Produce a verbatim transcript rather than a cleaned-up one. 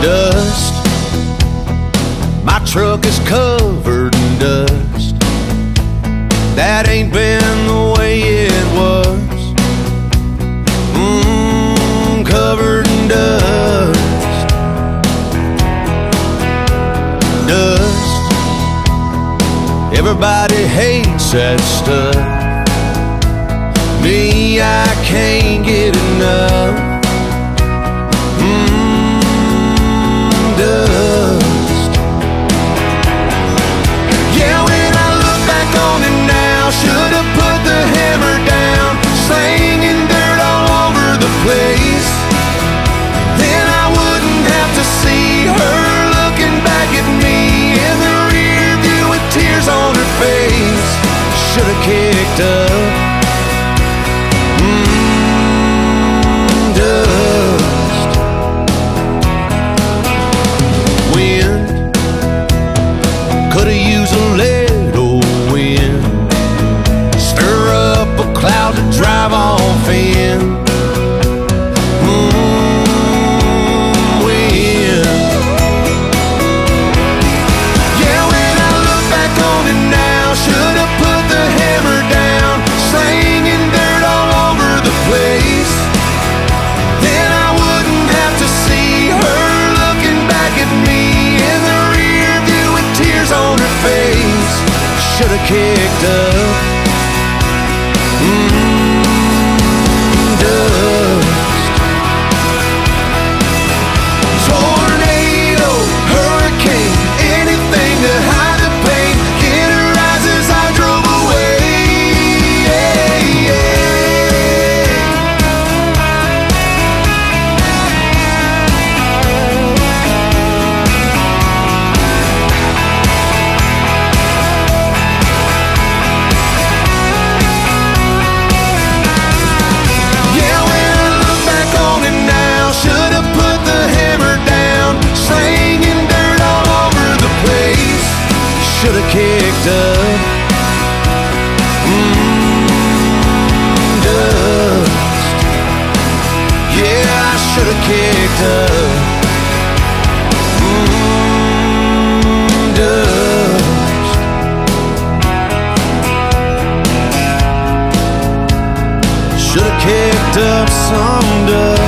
dust. My truck is covered in dust. That ain't been the way it was. Mmm, covered in dust. Dust. Everybody hates that stuff. Me, I can't get enough. Mmm, dust. Yeah, when I look back on it now, should've put the hammer down, slinging dirt all over the place. Then I wouldn't have to see her looking back at me in the rear view with tears on her face. Should've kicked up. Mmm, dust. Wind. Could've used a little wind. Stir up a cloud to drive off in. Mmm, wind. Yeah, when I look back on it now, should've put the hammer down, slinging dirt all over the place. Then I wouldn't have to see her looking back at me in the rear view with tears on her face. Should've kicked up. Mmm, dust. Tornado, hurricane, anything to hide the pain. In her eyes as I drove away. Yeah, yeah. Yeah, when I look back on it now, should've put the hammer down, slinging dirt all over the place. Should've kicked up. Mmm, dust. Yeah, I should've kicked up. Mmm, dust. Should've kicked up some dust.